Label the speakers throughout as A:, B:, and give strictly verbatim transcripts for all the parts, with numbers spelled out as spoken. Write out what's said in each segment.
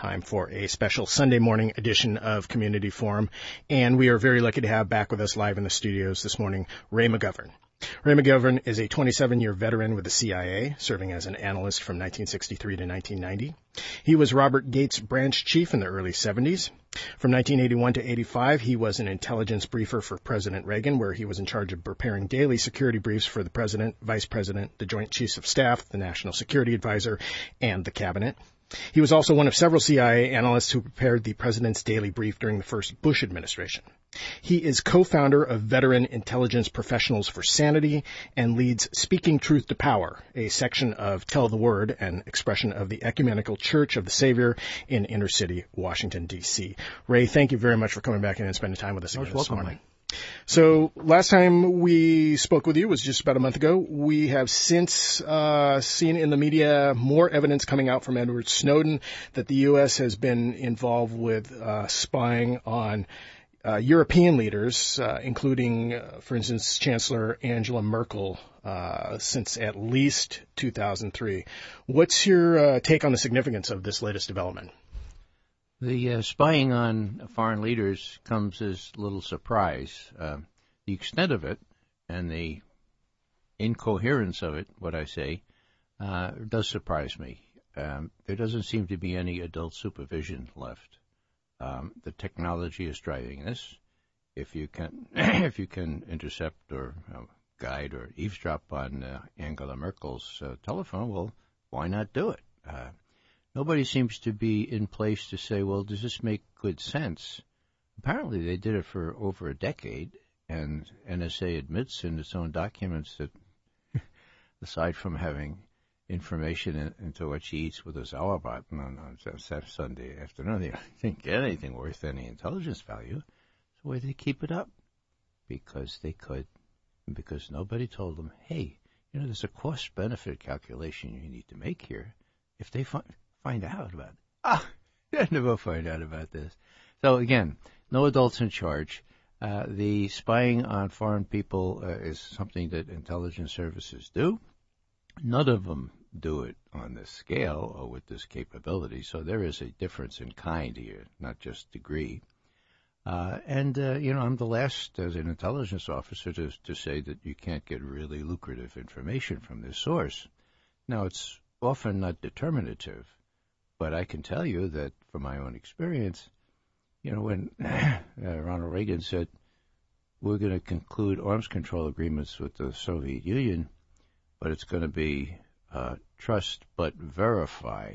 A: time for a special Sunday morning edition of Community Forum. And we are very lucky to have back with us live in the studios this morning, Ray McGovern. Ray McGovern is a twenty-seven-year veteran with the C I A, serving as an analyst from nineteen sixty-three to nineteen ninety. He was Robert Gates' branch chief in the early seventies. From nineteen eighty-one to eighty-five, he was an intelligence briefer for President Reagan, where he was in charge of preparing daily security briefs for the president, vice president, the Joint Chiefs of Staff, the National Security Advisor, and the cabinet. He was also one of several C I A analysts who prepared the president's daily brief during the first Bush administration. He is co-founder of Veteran Intelligence Professionals for Sanity and leads Speaking Truth to Power, a section of Tell the Word, an expression of the Ecumenical Church of the Savior in inner city Washington, D C. Ray, thank you very much for coming back in and spending time with us again this morning. So last time we spoke with you was just about a month ago. We have since uh, seen in the media more evidence coming out from Edward Snowden that the U S has been involved with uh, spying on uh, European leaders, uh, including, uh, for instance, Chancellor Angela Merkel, uh, since at least two thousand three. What's your uh, take on the significance of this latest development?
B: The uh, spying on foreign leaders comes as little surprise. Uh, the extent of it and the incoherence of it, what I say, uh, does surprise me. Um, there doesn't seem to be any adult supervision left. Um, the technology is driving this. If you can, if you can intercept or uh, guide or eavesdrop on uh, Angela Merkel's uh, telephone, well, why not do it? Uh, Nobody seems to be in place to say, well, does this make good sense? Apparently they did it for over a decade, and N S A admits in its own documents that aside from having information in, into what she eats with a sauerbraten on, on Sunday afternoon, they didn't get anything worth any intelligence value. So why did they keep it up? Because they could, and because nobody told them, hey, you know, there's a cost-benefit calculation you need to make here. If they find... find out about it. Ah, they never find out about this. So again, no adults in charge. Uh, the spying on foreign people uh, is something that intelligence services do. None of them do it on this scale or with this capability. So there is a difference in kind here, not just degree. Uh, and, uh, you know, I'm the last as an intelligence officer to, to say that you can't get really lucrative information from this source. Now, it's often not determinative. But I can tell you that from my own experience, you know, when uh, Ronald Reagan said, we're going to conclude arms control agreements with the Soviet Union, but it's going to be uh, trust but verify.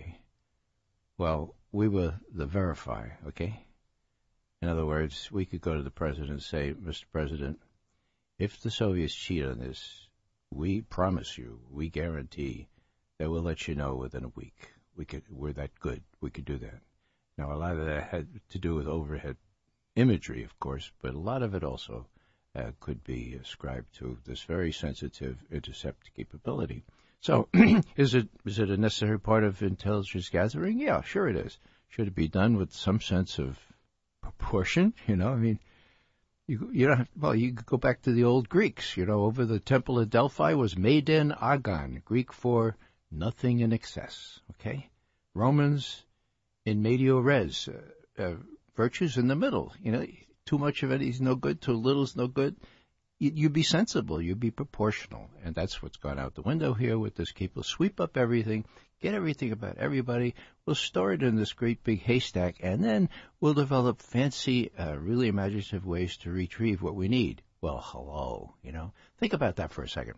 B: Well, we were the verify, okay? In other words, we could go to the president and say, Mister President, if the Soviets cheat on this, we promise you, we guarantee that we'll let you know within a week. We could, we're that good. We could do that. Now, a lot of that had to do with overhead imagery, of course, but a lot of it also uh, could be ascribed to this very sensitive intercept capability. So, is it is it a necessary part of intelligence gathering? Yeah, sure it is. Should it be done with some sense of proportion? You know, I mean, you you don't have, well, you could go back to the old Greeks. You know, over the Temple of Delphi was Maiden Agon, Greek for nothing in excess, okay? Romans in medio res, uh, uh, virtues in the middle. You know, too much of it is no good, too little is no good. You, you be sensible, you be proportional. And that's what's gone out the window here with this keep. We'll sweep up everything, get everything about everybody. We'll store it in this great big haystack, and then we'll develop fancy, uh, really imaginative ways to retrieve what we need. Well, hello, you know. Think about that for a second.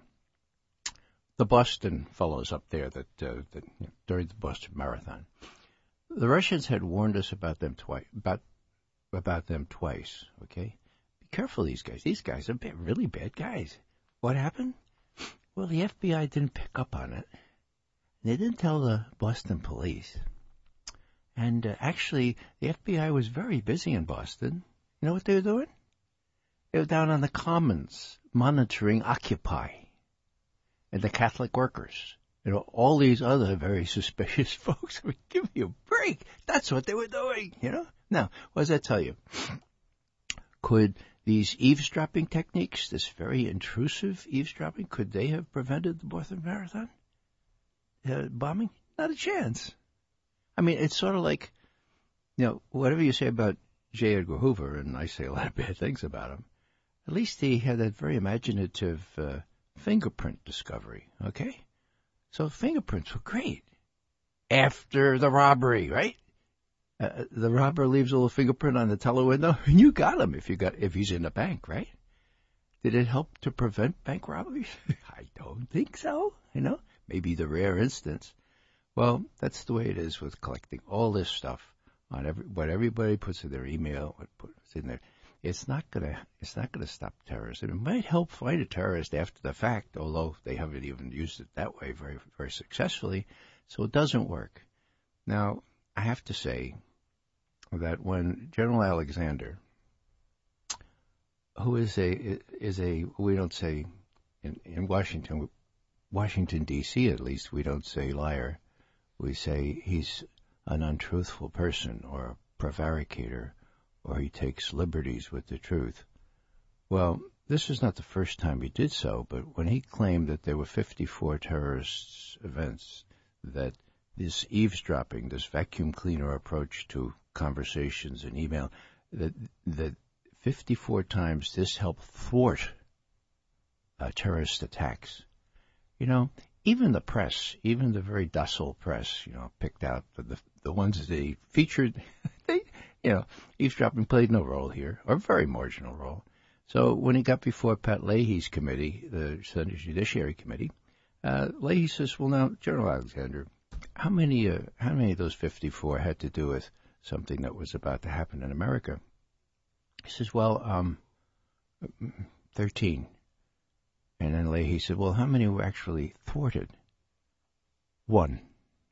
B: The Boston fellows up there that, uh, that you know, during the Boston Marathon, the Russians had warned us about them twice. About about them twice. Okay, be careful, these guys. These guys are bad, really bad guys. What happened? Well, the F B I didn't pick up on it. They didn't tell the Boston police. And uh, actually, the F B I was very busy in Boston. You know what they were doing? They were down on the Commons monitoring Occupy and the Catholic workers. You know, all these other very suspicious folks would give me a break. That's what they were doing, you know? Now, what does that tell you? Could these eavesdropping techniques, this very intrusive eavesdropping, could they have prevented the Boston Marathon uh, bombing? Not a chance. I mean, it's sort of like you know, whatever you say about J. Edgar Hoover, and I say a lot of bad things about him, at least he had that very imaginative uh, fingerprint discovery, okay? So fingerprints were great. After the robbery, right? Uh, the robber leaves a little fingerprint on the teller window, and you got him if you got if he's in the bank, right? Did it help to prevent bank robberies? I don't think so. You know, maybe the rare instance. Well, that's the way it is with collecting all this stuff on every what everybody puts in their email, what puts in there. It's not gonna it's not gonna stop terrorism. It might help find a terrorist after the fact, although they haven't even used it that way very very successfully. So it doesn't work. Now, I have to say that when General Alexander, who is a is a we don't say in, in Washington Washington D C at least we don't say liar, we say he's an untruthful person or a prevaricator, or he takes liberties with the truth. Well, this is not the first time he did so, but when he claimed that there were fifty-four terrorist events, that this eavesdropping, this vacuum cleaner approach to conversations and email, that that fifty-four times this helped thwart uh, terrorist attacks. You know, even the press, even the very docile press, you know, picked out the the, the ones they featured, they, you know, eavesdropping played no role here, or a very marginal role. So when he got before Pat Leahy's committee, the Senate Judiciary Committee, uh, Leahy says, well, now, General Alexander, how many, uh, how many of those fifty-four had to do with something that was about to happen in America? He says, well, um, thirteen. And then Leahy said, well, how many were actually thwarted? One.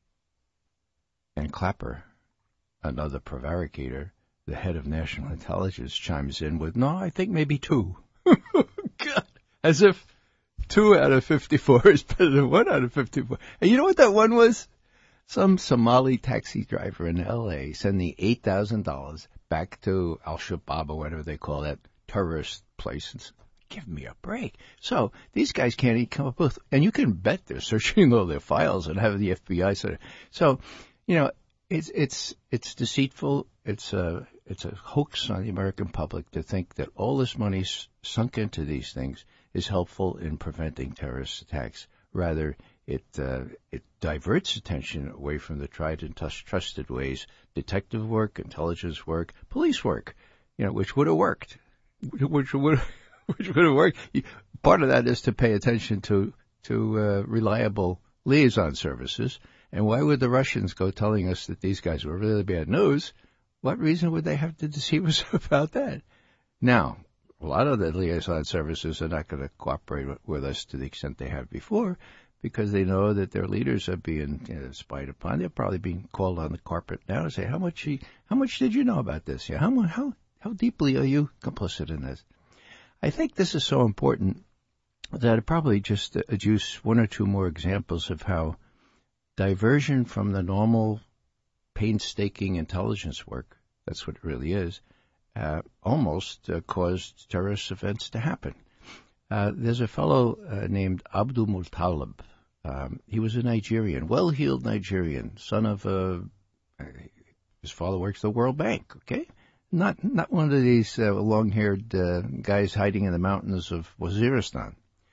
B: And Clapper, another prevaricator, the head of national intelligence, chimes in with, no, I think maybe two. God, as if two out of fifty-four is better than one out of fifty-four. And you know what that one was? Some Somali taxi driver in L A sending eight thousand dollars back to Al-Shabaab, or whatever they call that terrorist place. And give me a break. So these guys can't even come up with, and you can bet they're searching all their files and have the F B I. So, so you know, it's it's it's deceitful. It's a it's a hoax on the American public to think that all this money sunk into these things is helpful in preventing terrorist attacks. Rather, it uh, it diverts attention away from the tried and trusted ways: detective work, intelligence work, police work. You know, which would have worked. Which would which would have worked. Part of that is to pay attention to to uh, reliable liaison services. And why would the Russians go telling us that these guys were really bad news? What reason would they have to deceive us about that? Now, a lot of the liaison services are not going to cooperate with us to the extent they have before, because they know that their leaders are being you know, spied upon. They're probably being called on the carpet now to say, how much how much did you know about this? Yeah, how how how deeply are you complicit in this? I think this is so important that I probably just adduce one or two more examples of how diversion from the normal painstaking intelligence work, that's what it really is, uh, almost uh, caused terrorist events to happen. Uh, there's a fellow uh, named Abdul Muttalib. Um, he was a Nigerian, well-heeled Nigerian, son of a, uh, his father works at the World Bank, okay? Not not one of these uh, long-haired uh, guys hiding in the mountains of Waziristan.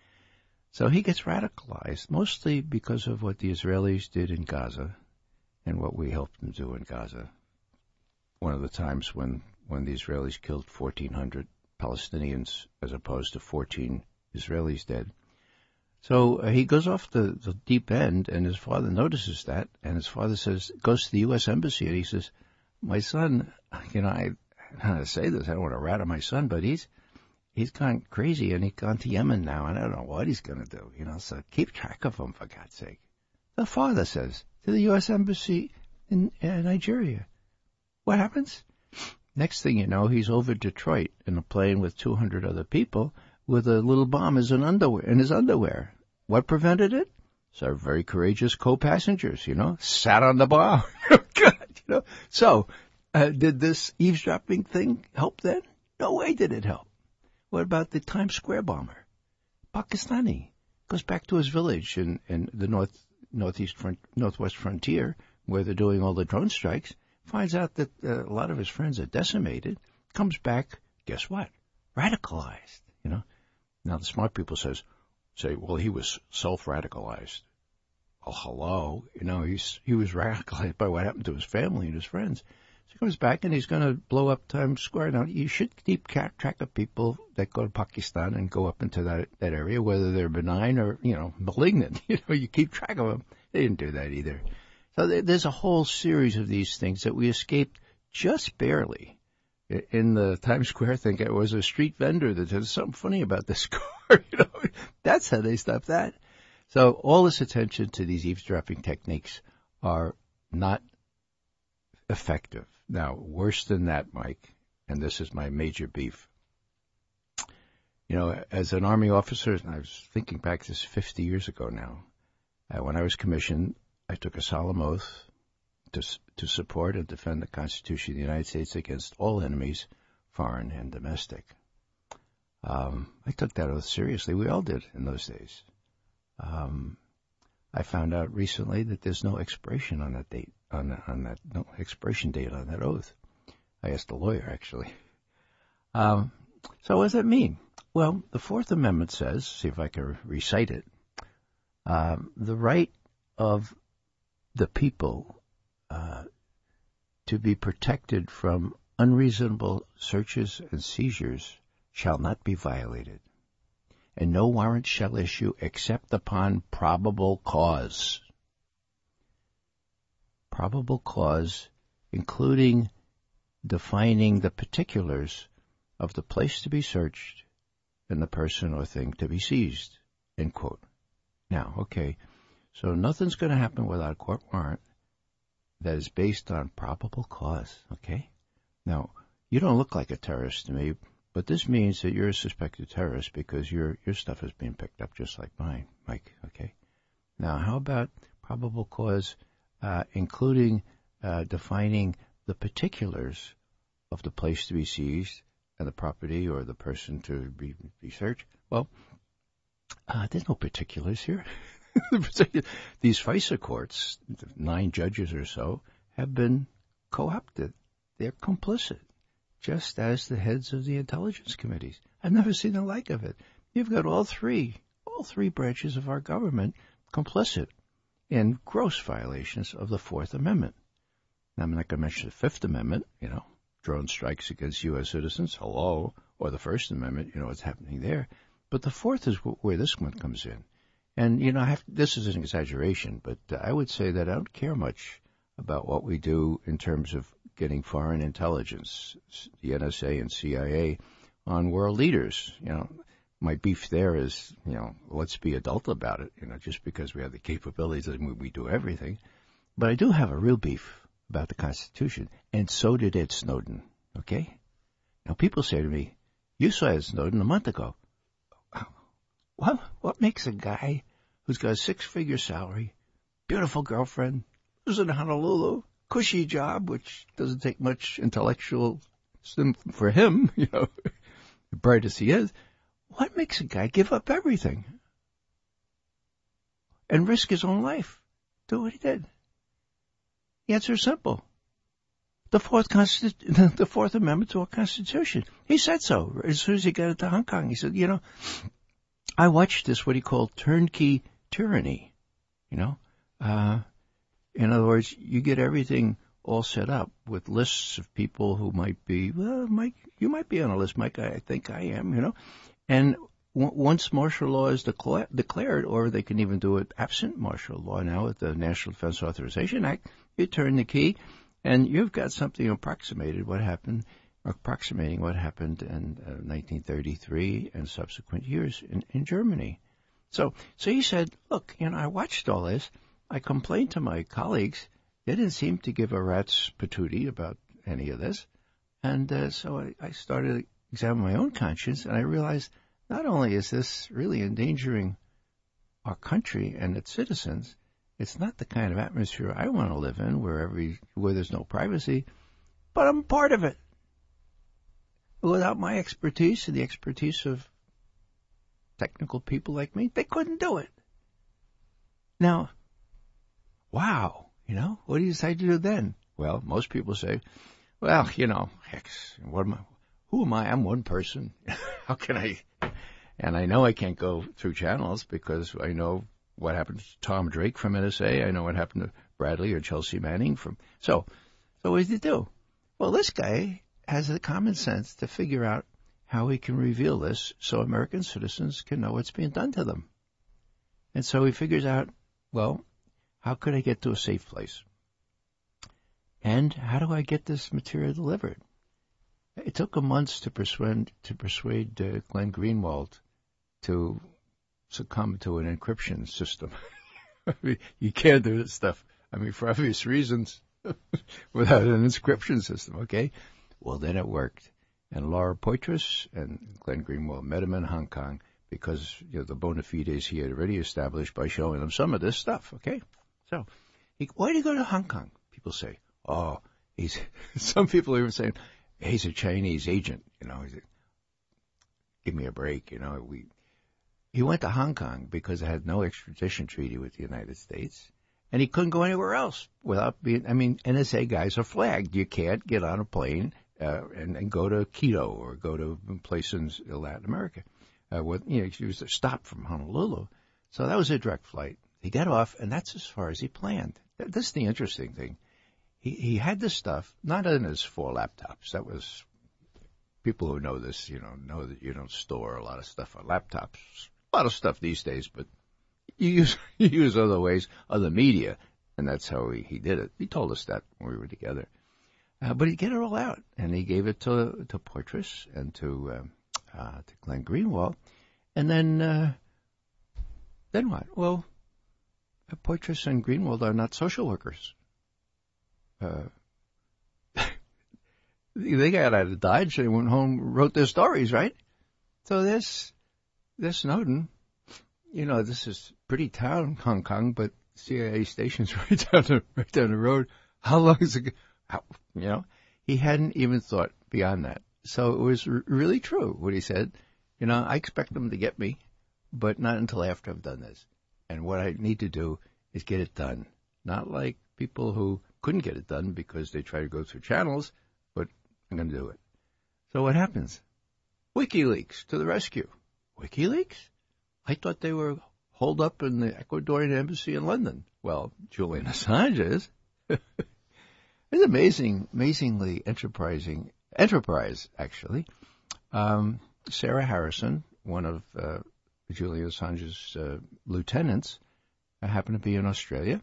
B: So he gets radicalized, mostly because of what the Israelis did in Gaza and what we helped them do in Gaza. One of the times when, when the Israelis killed fourteen hundred Palestinians as opposed to fourteen Israelis dead. So uh, he goes off the, the deep end, and his father notices that, and his father says, goes to the U S Embassy, and he says, my son, you know, I, I don't know how to say this, I don't want to rat on my son, but he's he's gone crazy, and he's gone to Yemen now, and I don't know what he's going to do, you know, so keep track of him, for God's sake. The father says to the U S Embassy in uh, Nigeria. What happens? Next thing you know, he's over Detroit in a plane with two hundred other people with a little bomb in his underwear. In his underwear. What prevented it? So very courageous co-passengers, you know, sat on the bomb. God, you know. So, uh, did this eavesdropping thing help then? No way did it help. What about the Times Square bomber? Pakistani. Goes back to his village in, in the north northeast front, northwest frontier, where they're doing all the drone strikes. finds out that uh, a lot of his friends are decimated, comes back, guess what? Radicalized, you know. Now the smart people says, say, well, he was self-radicalized. Oh, hello, you know, he's he was radicalized by what happened to his family and his friends. So he comes back and he's going to blow up Times Square. Now, you should keep track of people that go to Pakistan and go up into that that area, whether they're benign or, you know, malignant. You know, you keep track of them. They didn't do that either. So there's a whole series of these things that we escaped just barely. In the Times Square thing, it was a street vendor that said something funny about this car. You know, that's how they stopped that. So all this attention to these eavesdropping techniques are not effective. Now, worse than that, Mike, and this is my major beef. You know, as an Army officer, and I was thinking back this fifty years ago now, uh, when I was commissioned, I took a solemn oath to to support and defend the Constitution of the United States against all enemies, foreign and domestic. Um, I took that oath seriously. We all did in those days. Um, I found out recently that there's no expiration on that date, on, on that, no expiration date on that oath. I asked a lawyer, actually. Um, so what does that mean? Well, the Fourth Amendment says, see if I can recite it, um, the right of the people uh, to be protected from unreasonable searches and seizures shall not be violated, and no warrant shall issue except upon probable cause. Probable cause, including defining the particulars of the place to be searched and the person or thing to be seized, end quote. Now, okay, so nothing's going to happen without a court warrant that is based on probable cause, okay? Now, you don't look like a terrorist to me, but this means that you're a suspected terrorist because your your stuff is being picked up just like mine, Mike, okay? Now, how about probable cause, uh, including uh, defining the particulars of the place to be seized and the property or the person to be, be searched? Well, uh, there's no particulars here. These FISA courts, nine judges or so, have been co-opted. They're complicit, just as the heads of the intelligence committees. I've never seen the like of it. You've got all three, all three branches of our government complicit in gross violations of the Fourth Amendment. Now, I'm not going to mention the Fifth Amendment, you know, drone strikes against U S citizens, hello, or the First Amendment, you know, what's happening there. But the Fourth is where this one comes in. And, you know, I have, this is an exaggeration, but uh, I would say that I don't care much about what we do in terms of getting foreign intelligence, the N S A and C I A, on world leaders. You know, my beef there is, you know, let's be adult about it, you know, just because we have the capabilities doesn't mean we do everything. But I do have a real beef about the Constitution, and so did Ed Snowden, okay? Now, people say to me, you saw Ed Snowden a month ago. What, what makes a guy who's got a six-figure salary, beautiful girlfriend, lives in Honolulu, cushy job, which doesn't take much intellectual sim for him, you know, bright as he is, what makes a guy give up everything and risk his own life? Do what he did. The answer is simple. The Fourth Constitu- the Fourth Amendment to our Constitution. He said so as soon as he got into Hong Kong. He said, you know, I watched this, what he called turnkey tyranny, you know. Uh, in other words, you get everything all set up with lists of people who might be, well, Mike, you might be on a list, Mike, I, I think I am, you know. And w- once martial law is decla- declared, or they can even do it absent martial law now with the National Defense Authorization Act, you turn the key and you've got something approximated what happened approximating what happened in uh, nineteen thirty-three and subsequent years in, in Germany. So, so he said, look, you know, I watched all this. I complained to my colleagues. They didn't seem to give a rat's patootie about any of this. And uh, so I, I started to examine my own conscience, and I realized not only is this really endangering our country and its citizens, it's not the kind of atmosphere I want to live in where every where there's no privacy, but I'm part of it. Without my expertise and the expertise of technical people like me, they couldn't do it. Now, wow, you know, what do you decide to do then? Well, most people say, well, you know, heck, what am I, who am I? I'm one person. How can I? And I know I can't go through channels because I know what happened to Tom Drake from N S A. I know what happened to Bradley or Chelsea Manning from. So, so what did he do? Well, this guy has the common sense to figure out how he can reveal this so American citizens can know what's being done to them. And so he figures out, well, how could I get to a safe place? And how do I get this material delivered? It took him months to persuade to persuade uh, Glenn Greenwald to succumb to an encryption system. I mean, you can't do this stuff, I mean, for obvious reasons, without an encryption system, okay? Well, then it worked. And Laura Poitras and Glenn Greenwald met him in Hong Kong because, you know, the bona fides he had already established by showing them some of this stuff, okay? So, he, why did he go to Hong Kong? People say, oh, he's, some people are even saying, he's a Chinese agent, you know, he's a, give me a break, you know. We, he went to Hong Kong because it had no extradition treaty with the United States, and he couldn't go anywhere else without being, I mean, N S A guys are flagged. You can't get on a plane uh, and, and go to Quito or go to a place in Latin America. Uh, with, you know, he was a stop from Honolulu. So that was a direct flight. He got off, and that's as far as he planned. This is the interesting thing. He, he had this stuff, not in his four laptops. That was, people who know this, you know, know that you don't store a lot of stuff on laptops. A lot of stuff these days, but you use, you use other ways, other media, and that's how he, he did it. He told us that when we were together. Uh, but he get it all out, and he gave it to to Poitras and to um, uh, to Glenn Greenwald, and then uh, then what? Well, Poitras and Greenwald are not social workers. Uh, they got out of Dodge. They went home, wrote their stories, right? So this this Snowden, you know, this is pretty town, Hong Kong, but C I A station's right down the right down the road. How long is it? How, you know, he hadn't even thought beyond that. So it was r- really true what he said. You know, I expect them to get me, but not until after I've done this. And what I need to do is get it done. Not like people who couldn't get it done because they try to go through channels, but I'm going to do it. So what happens? WikiLeaks to the rescue. WikiLeaks? I thought they were holed up in the Ecuadorian embassy in London. Well, Julian Assange is. It's amazing, amazingly enterprising, enterprise, actually. Um, Sarah Harrison, one of uh, Julian Assange's uh, lieutenants, uh, happened to be in Australia.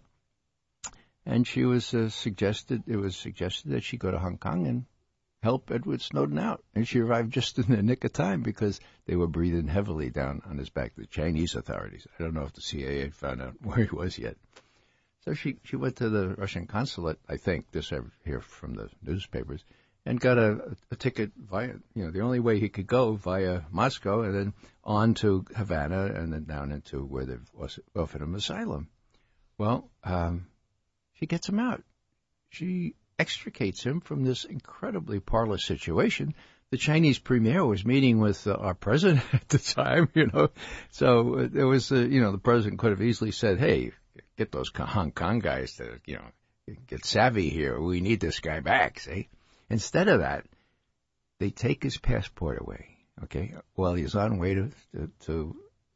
B: And she was uh, suggested, it was suggested that she go to Hong Kong and help Edward Snowden out. And she arrived just in the nick of time because they were breathing heavily down on his back, the Chinese authorities. I don't know if the C I A had found out where he was yet. So she, she went to the Russian consulate, I think, this I hear from the newspapers, and got a, a ticket via, you know, the only way he could go via Moscow and then on to Havana and then down into where they've offered him asylum. Well, um, she gets him out. She extricates him from this incredibly parlous situation. The Chinese premier was meeting with uh, our president at the time, you know, so uh, there was, uh, you know, the president could have easily said, hey, get those Hong Kong guys to, you know, get savvy here. We need this guy back, see? Instead of that, they take his passport away, okay, while he's on way to, to, to,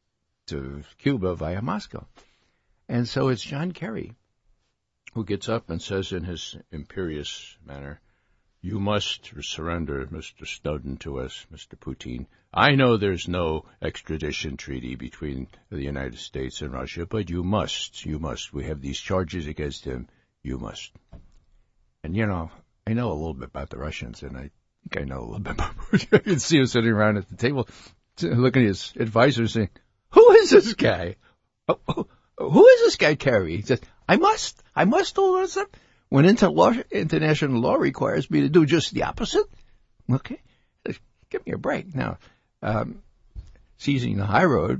B: to Cuba via Moscow. And so it's John Kerry who gets up and says in his imperious manner, you must surrender Mister Snowden to us, Mister Putin. I know there's no extradition treaty between the United States and Russia, but you must, you must. We have these charges against him. You must. And, you know, I know a little bit about the Russians, and I think I know a little bit about Putin. I can see him sitting around at the table, looking at his advisor saying, who is this guy? Oh, oh, who is this guy, Kerry? He says, I must, I must hold this up. When inter- law, international law requires me to do just the opposite, okay, give me a break. Now, um, seizing the high road,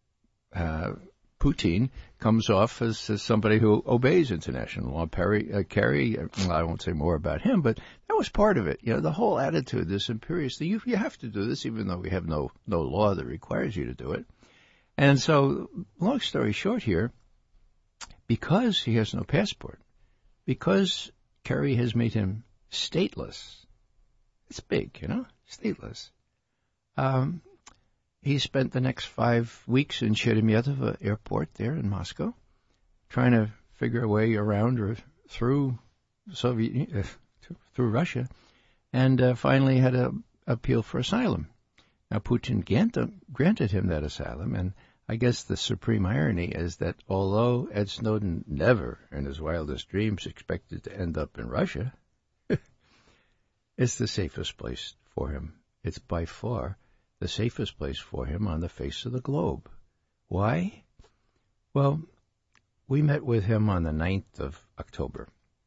B: uh, Putin comes off as, as somebody who obeys international law. Perry, uh, Kerry, well, I won't say more about him, but that was part of it. You know, the whole attitude, this imperious thing, you, you have to do this, even though we have no, no law that requires you to do it. And so, long story short here, because he has no passport, because Kerry has made him stateless. It's big, you know, stateless. Um, he spent the next five weeks in Sheremetyevo airport there in Moscow, trying to figure a way around or through Soviet, uh, through Russia, and uh, finally had an appeal for asylum. Now, Putin granted, granted him that asylum, and I guess the supreme irony is that although Ed Snowden never in his wildest dreams expected to end up in Russia, it's the safest place for him. It's by far the safest place for him on the face of the globe. Why? Well, we met with him on the ninth of October.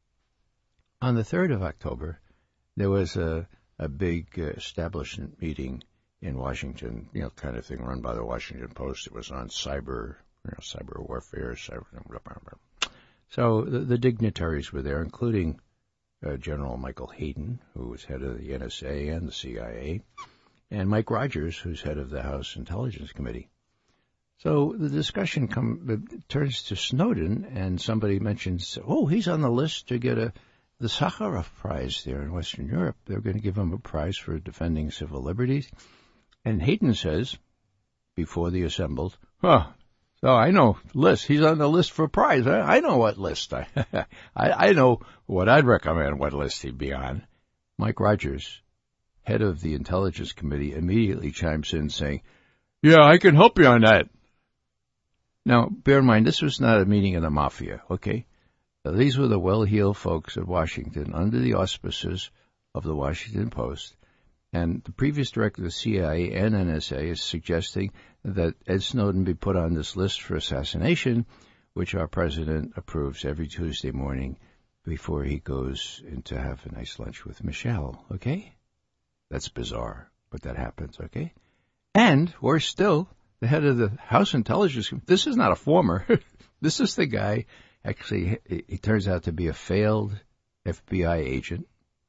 B: On the third of October, there was a, a big uh, establishment meeting in Washington, you know, kind of thing run by the Washington Post. It was on cyber, you know, cyber warfare, cyber. Blah, blah, blah. So the, the dignitaries were there, including uh, General Michael Hayden, who was head of the N S A and the C I A, and Mike Rogers, who's head of the House Intelligence Committee. So the discussion come, it turns to Snowden, and somebody mentions, oh, he's on the list to get a the Sakharov Prize there in Western Europe. They're going to give him a prize for defending civil liberties. And Hayden says, before the assembled, huh, so I know list. He's on the list for a prize. I, I know what list. I, I I know what I'd recommend, what list he'd be on. Mike Rogers, head of the Intelligence Committee, immediately chimes in saying, yeah, I can help you on that. Now, bear in mind, this was not a meeting of the mafia, okay? Now, these were the well-heeled folks of Washington under the auspices of the Washington Post. And the previous director of the C I A and N S A is suggesting that Ed Snowden be put on this list for assassination, which our president approves every Tuesday morning before he goes in to have a nice lunch with Michelle, okay? That's bizarre, but that happens, okay? And, worse still, the head of the House Intelligence Committee, this is not a former, this is the guy, actually, he, he turns out to be a failed F B I agent,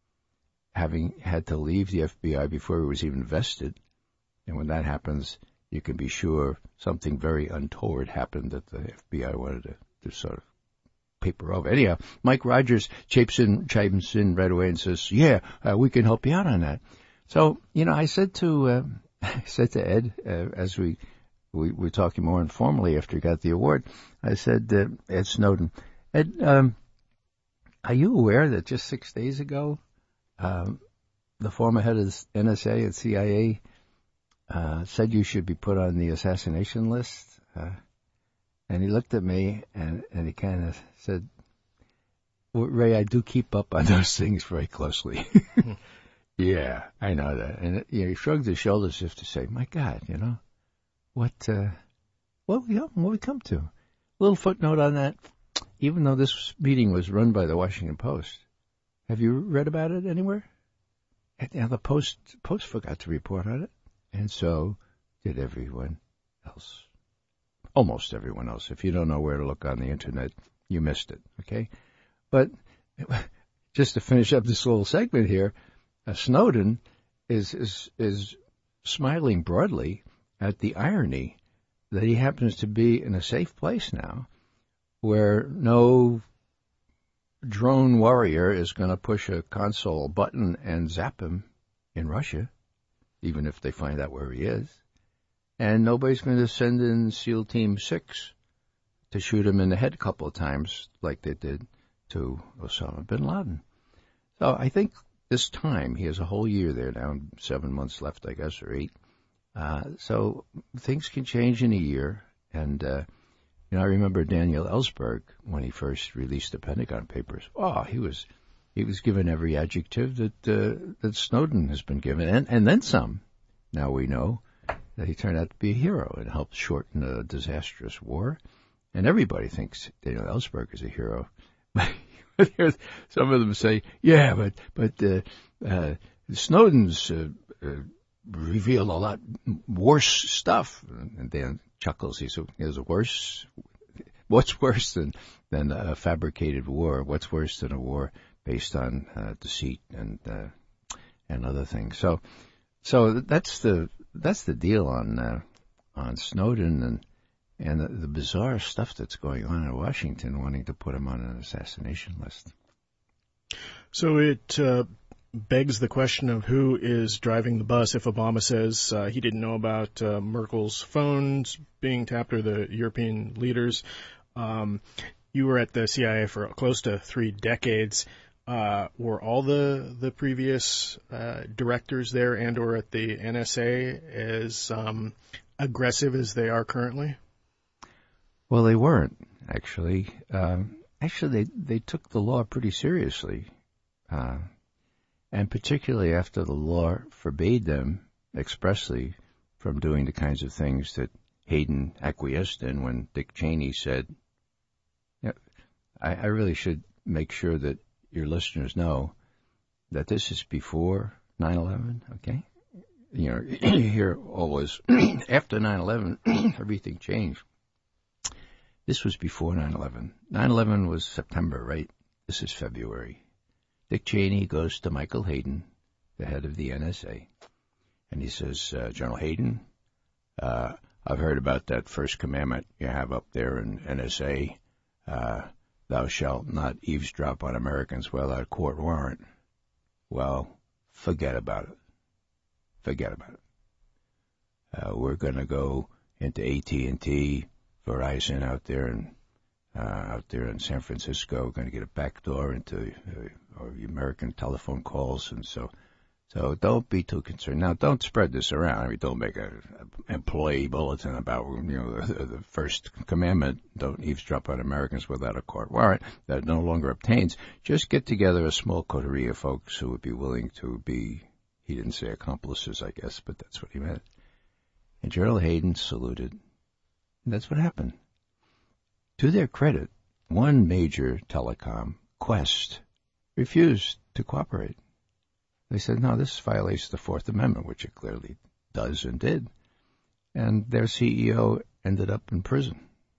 B: having had to leave the F B I before he was even vested. And when that happens, you can be sure something very untoward happened that the F B I wanted to, to sort of paper over. Anyhow, Mike Rogers chimes in, chimes in right away and says, yeah, uh, we can help you out on that. So, you know, I said to, uh, I said to Ed, uh, as we, we were talking more informally after he got the award, I said, uh, Ed Snowden, Ed, um, are you aware that just six days ago, Um, the former head of the N S A and C I A uh, said you should be put on the assassination list? Uh, and he looked at me and, and he kind of said, well, Ray, I do keep up on those things very closely. Yeah, I know that. And you know, he shrugged his shoulders as if to say, my God, you know, what, uh, what, you know, what we come to? A little footnote on that. Even though this meeting was run by the Washington Post, have you read about it anywhere? And the Post Post forgot to report on it, and so did everyone else. Almost everyone else. If you don't know where to look on the Internet, you missed it, okay? But just to finish up this little segment here, uh, Snowden is, is, is smiling broadly at the irony that he happens to be in a safe place now where no drone warrior is going to push a console button and zap him in Russia, even if they find out where he is. And nobody's going to send in SEAL Team six to shoot him in the head a couple of times like they did to Osama bin Laden. So I think this time, he has a whole year there now, seven months left, I guess, or eight. Uh, so things can change in a year. And, uh, you know, I remember Daniel Ellsberg, when he first released the Pentagon Papers, oh, he was he was given every adjective that uh, that Snowden has been given, and, and then some. Now we know that he turned out to be a hero and helped shorten a disastrous war. And everybody thinks Daniel Ellsberg is a hero. Some of them say, yeah, but but uh, uh, Snowden's uh, uh, revealed a lot worse stuff. And Dan chuckles. He said, "Is worse? What's worse than than a fabricated war? What's worse than a war based on uh, deceit and uh, and other things?" So, so that's the that's the deal on uh, on Snowden and. And the, the bizarre stuff that's going on in Washington, wanting to put him on an assassination list.
A: So it uh, begs the question of who is driving the bus if Obama says uh, he didn't know about uh, Merkel's phones being tapped or the European leaders. Um, you were at the C I A for close to three decades. Uh, were all the the previous uh, directors there and or at the N S A as um, aggressive as they are currently?
B: Well, they weren't, actually. Um, actually, they, they took the law pretty seriously. Uh, and particularly after the law forbade them expressly from doing the kinds of things that Hayden acquiesced in when Dick Cheney said, you know, I, I really should make sure that your listeners know that this is before nine eleven, okay? You know, you hear always, after nine eleven, everything changed. This was before nine eleven. nine eleven was September, right? This is February. Dick Cheney goes to Michael Hayden, the head of the N S A, and he says, uh, General Hayden, uh, I've heard about that first commandment you have up there in N S A, uh, thou shalt not eavesdrop on Americans without court warrant. Well, forget about it. Forget about it. Uh, we're going to go into A T and T, Verizon out there in, uh, out there in San Francisco. We're going to get a back door into uh, or American telephone calls, and so so don't be too concerned. Now, don't spread this around. I mean, don't make an employee bulletin about, you know, the, the first commandment, don't eavesdrop on Americans without a court warrant. That no longer obtains. Just get together a small coterie of folks who would be willing to be, he didn't say accomplices, I guess, but that's what he meant. And General Hayden saluted. And that's what happened. To their credit, one major telecom, Qwest, refused to cooperate. They said, no, this violates the Fourth Amendment, which it clearly does and did. And their C E O ended up in prison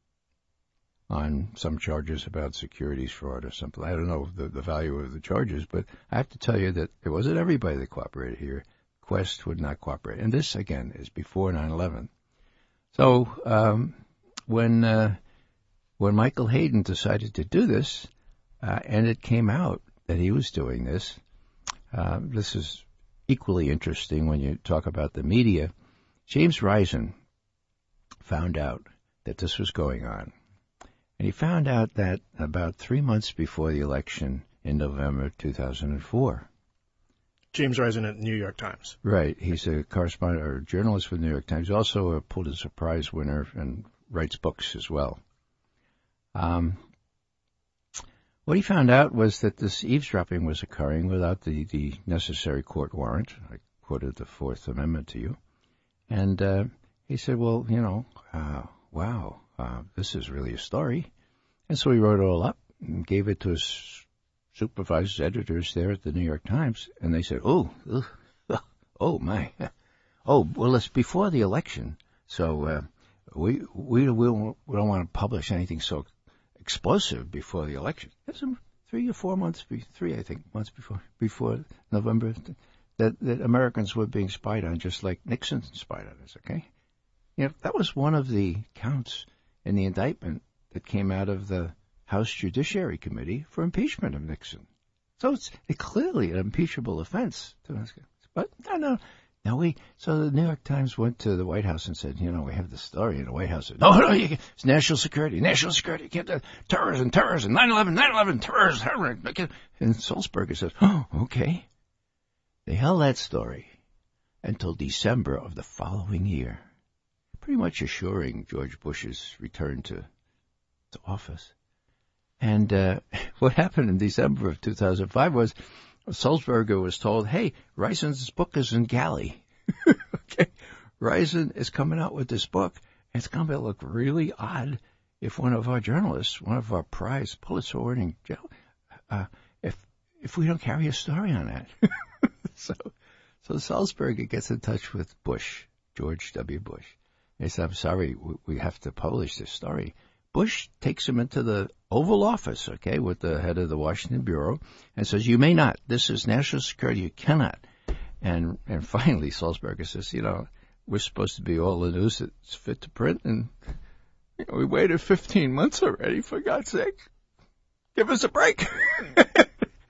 B: on some charges about securities fraud or something. I don't know the, the value of the charges, but I have to tell you that it wasn't everybody that cooperated here. Qwest would not cooperate. And this, again, is before nine eleven. So um, when uh, when Michael Hayden decided to do this, uh, and it came out that he was doing this, uh, this is equally interesting when you talk about the media. James Risen found out that this was going on. And he found out that about three months before the election in November two thousand four.
A: James Risen at New York Times.
B: Right. He's a correspondent or journalist with the New York Times. He's also a Pulitzer Prize winner and writes books as well. Um, what he found out was that this eavesdropping was occurring without the, the necessary court warrant. I quoted the Fourth Amendment to you. And uh, he said, well, you know, uh, wow, uh, this is really a story. And so he wrote it all up and gave it to his supervisors, editors there at the New York Times, and they said, oh, ugh, oh my, oh, well, it's before the election, so uh, we we we don't, we don't want to publish anything so explosive before the election. That's three or four months, three I think months before before November, that that Americans were being spied on, just like Nixon spied on us. Okay, you know, that was one of the counts in the indictment that came out of the House Judiciary Committee for impeachment of Nixon. So it's it clearly an impeachable offense. But no, no, no. We so the New York Times went to the White House and said, you know, we have the story in the White House. Said, no, no, you, it's national security, national security. You can't do terrorism, terrorism, nine eleven, nine eleven, terrorism, terrorism. And Sulzberger says, oh, okay. They held that story until December of the following year, pretty much assuring George Bush's return to to office. And uh, what happened in December of two thousand five was Sulzberger was told, hey, Risen's book is in galley. Okay, Risen is coming out with this book. And it's going to look really odd if one of our journalists, one of our prize Pulitzer-winning journalists, uh, if if we don't carry a story on that. so, so Sulzberger gets in touch with Bush, George W. Bush. He said, I'm sorry, we, we have to publish this story. Bush takes him into the Oval Office, okay, with the head of the Washington Bureau, and says, you may not. This is national security. You cannot. And and finally, Sulzberger says, you know, we're supposed to be all the news that's fit to print, and you know, we waited fifteen months already, for God's sake. Give us a break.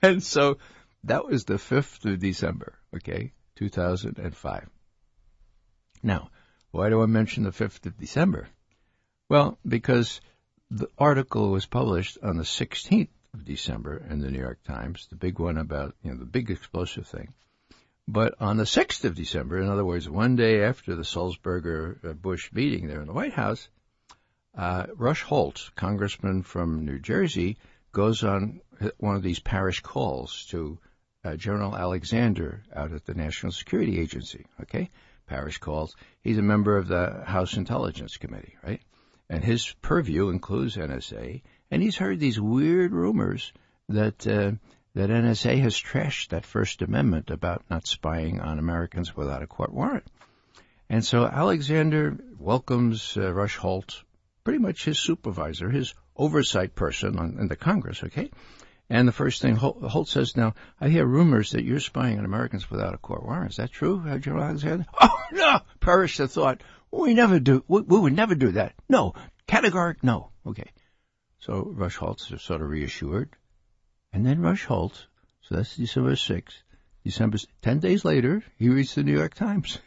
B: And so that was the fifth of December, okay, two thousand five. Now, why do I mention the fifth of December? Well, because the article was published on the sixteenth of December in the New York Times, the big one about, you know, the big explosive thing. But on the sixth of December, in other words, one day after the Sulzberger-Bush meeting there in the White House, uh, Rush Holt, congressman from New Jersey, goes on one of these parish calls to uh, General Alexander out at the National Security Agency, okay? Parish calls. He's a member of the House Intelligence Committee, right? And his purview includes N S A, and he's heard these weird rumors that uh, that N S A has trashed that First Amendment about not spying on Americans without a court warrant. And so Alexander welcomes uh, Rush Holt, pretty much his supervisor, his oversight person on, in the Congress, okay? And the first thing Holt, Holt says, now, I hear rumors that you're spying on Americans without a court warrant. Is that true, General Alexander? Oh, no! Perish the thought. We never do. We, we would never do that. No. Categoric, no. Okay. So Rush Holt's sort of reassured. And then Rush Holt, so that's December sixth, December, ten days later, he reads the New York Times.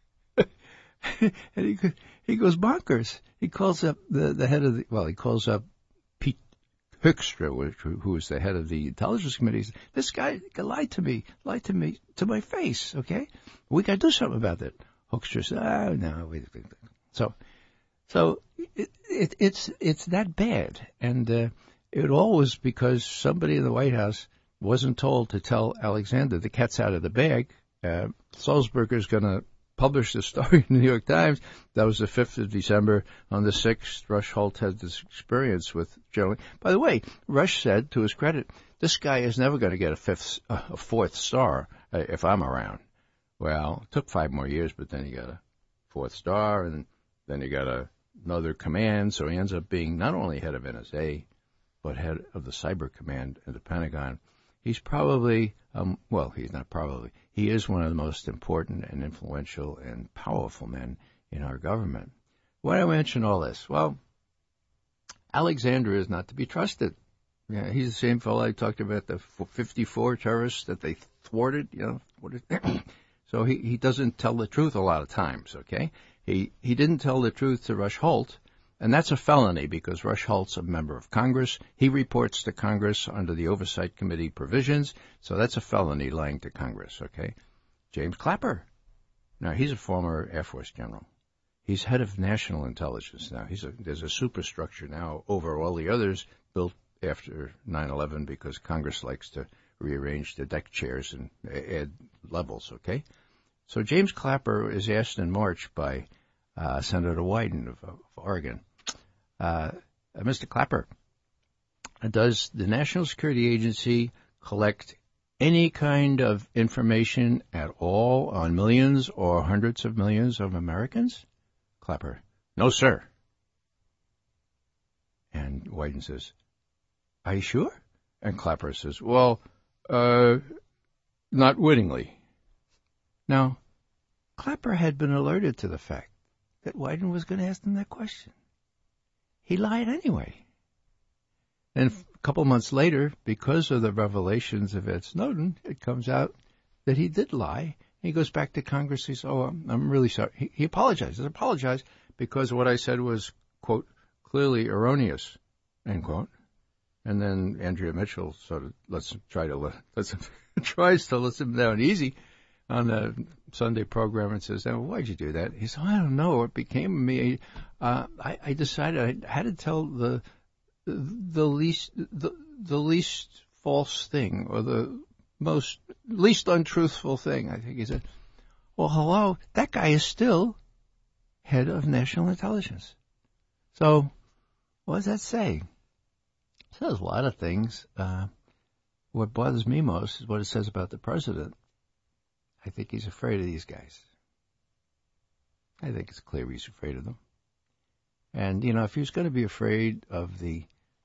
B: And he he goes bonkers. He calls up the, the head of the, well, he calls up Pete Hoekstra, which, who was the head of the Intelligence Committee. This guy lied to me, lied to me, to my face, okay? We got to do something about that. Hoekstra said, oh, no, wait, wait, wait. So, so it, it, it's, it's that bad. And, uh, it all was because somebody in the White House wasn't told to tell Alexander the cat's out of the bag. Uh, Sulzberger's going to publish the story in the New York Times. That was the fifth of December. On the sixth, Rush Holt had this experience with General. By the way, Rush said, to his credit, this guy is never going to get a fifth, uh, a fourth star uh, if I'm around. Well, it took five more years, but then he got a fourth star, and then he got a, another command. So he ends up being not only head of N S A, but head of the Cyber Command at the Pentagon. He's probably, um, well, he's not probably, he is one of the most important and influential and powerful men in our government. Why do I mention all this? Well, Alexander is not to be trusted. Yeah, he's the same fellow I talked about, the fifty-four terrorists that they thwarted, you know. What is, so he, he doesn't tell the truth a lot of times, okay? He, he didn't tell the truth to Rush Holt. And that's a felony because Rush Holt's a member of Congress. He reports to Congress under the Oversight Committee provisions. So that's a felony, lying to Congress, okay? James Clapper. Now, he's a former Air Force general. He's head of national intelligence now. He's a, there's a superstructure now over all the others built after nine eleven because Congress likes to rearrange the deck chairs and add levels, okay? So James Clapper is asked in March by uh, Senator Wyden of, of Oregon, Uh, uh, Mister Clapper, does the National Security Agency collect any kind of information at all on millions or hundreds of millions of Americans? Clapper, no, sir. And Wyden says, are you sure? And Clapper says, well, uh, not wittingly. Now, Clapper had been alerted to the fact that Wyden was going to ask him that question. He lied anyway. And a couple months later, because of the revelations of Ed Snowden, it comes out that he did lie. He goes back to Congress. He says, oh, I'm, I'm really sorry. He, he apologizes. Apologized because what I said was, quote, clearly erroneous, end quote. And then Andrea Mitchell sort of lets him try to let, lets him, tries to let him down easy on the Sunday program and says, oh, why'd you do that? He said, I don't know. It became of me. Uh, I, I decided I had to tell the the least the, the least false thing or the most least untruthful thing. I think he said, well, hello, that guy is still head of national intelligence. So what does that say? It says a lot of things. Uh, what bothers me most is what it says about the president. I think he's afraid of these guys. I think it's clear he's afraid of them. And, you know, if he was going to be afraid of the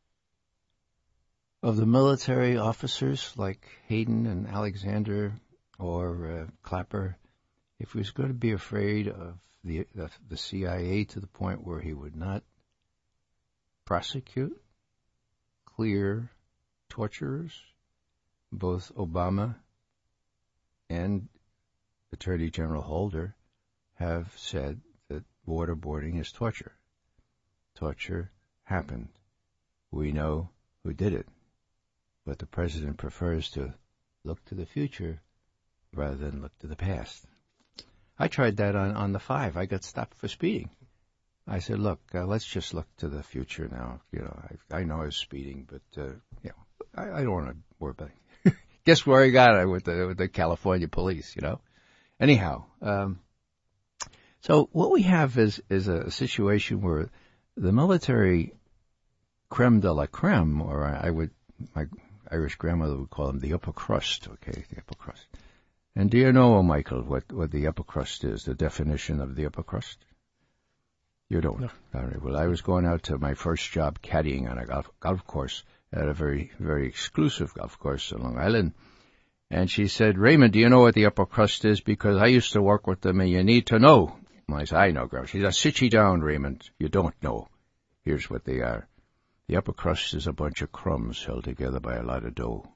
B: of the military officers like Hayden and Alexander or uh, Clapper, if he was going to be afraid of the, the the C I A to the point where he would not prosecute, clear torturers, both Obama and Attorney General Holder have said that waterboarding is torture. Torture happened. We know who did it. But the president prefers to look to the future rather than look to the past. I tried that on, on the five. I got stopped for speeding. I said, look, uh, let's just look to the future now. You know, I, I know I was speeding, but, uh, you know, I, I don't want to worry about it. Guess where I got it with the, with the California police, you know? Anyhow, um, so what we have is, is a situation where the military creme de la creme, or I would, my Irish grandmother would call them the upper crust, okay, the upper crust. And do you know, Michael, what, what the upper crust is, the definition of the upper crust? You don't.
A: No.
B: All right. Well, I was going out to my first job caddying on a golf, golf course at a very, very exclusive golf course in Long Island. And she said, Raymond, do you know what the upper crust is? Because I used to work with them and you need to know. And I said, I know, Grandma. She said, sit you down, Raymond. You don't know. Here's what they are. The upper crust is a bunch of crumbs held together by a lot of dough.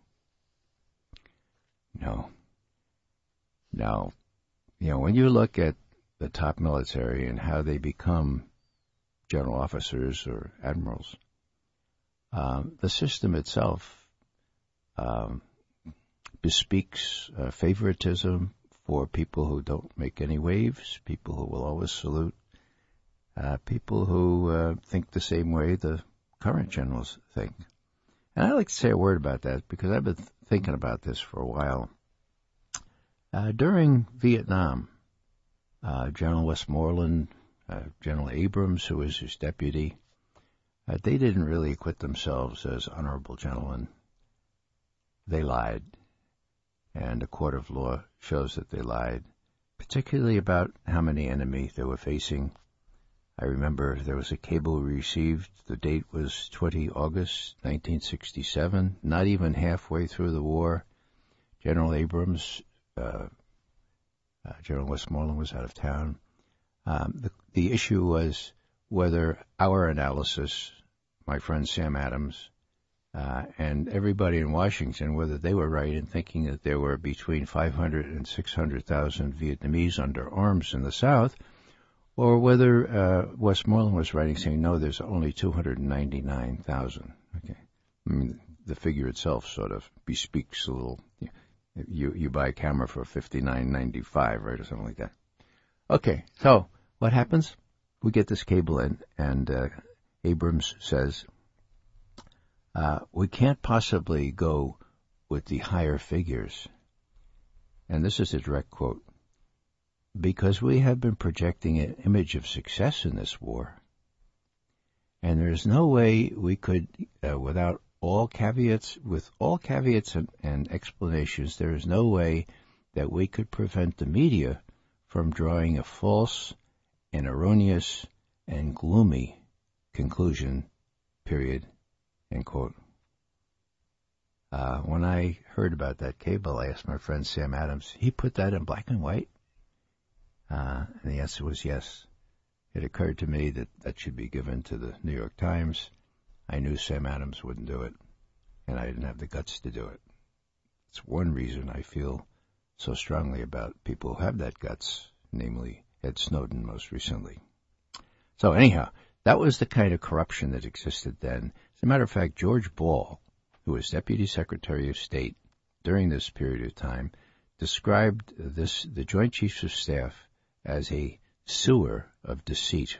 B: No. Now, you know, when you look at the top military and how they become general officers or admirals, um, the system itself um, bespeaks uh, favoritism for people who don't make any waves, people who will always salute, uh, people who uh, think the same way the current generals think. And I'd like to say a word about that because I've been th- thinking about this for a while. Uh, during Vietnam, uh, General Westmoreland, uh, General Abrams, who was his deputy, uh, they didn't really acquit themselves as honorable gentlemen. They lied. And the court of law shows that they lied, particularly about how many enemy they were facing. I remember there was a cable we received. The date was the twentieth of August, nineteen sixty-seven, not even halfway through the war. General Abrams, uh, uh, General Westmoreland was out of town. Um, the, the issue was whether our analysis, my friend Sam Adams, uh, and everybody in Washington, whether they were right in thinking that there were between five hundred and six hundred thousand Vietnamese under arms in the South, or whether uh, Westmoreland was right in saying, no, there's only two hundred ninety-nine thousand. Okay. I mean, the figure itself sort of bespeaks a little. You you buy a camera for fifty-nine ninety-five, right, or something like that. Okay, so what happens? We get this cable in, and uh, Abrams says, uh, we can't possibly go with the higher figures. And this is a direct quote. Because we have been projecting an image of success in this war, and there's no way we could, uh, without all caveats, with all caveats and, and explanations, there is no way that we could prevent the media from drawing a false and erroneous and gloomy conclusion, period, end quote. Uh, when I heard about that cable, I asked my friend Sam Adams, he put that in black and white? Uh, and the answer was yes. It occurred to me that that should be given to the New York Times. I knew Sam Adams wouldn't do it, and I didn't have the guts to do it. It's one reason I feel so strongly about people who have that guts, namely Ed Snowden most recently. So anyhow, that was the kind of corruption that existed then. As a matter of fact, George Ball, who was Deputy Secretary of State during this period of time, described this the Joint Chiefs of Staff as a sewer of deceit.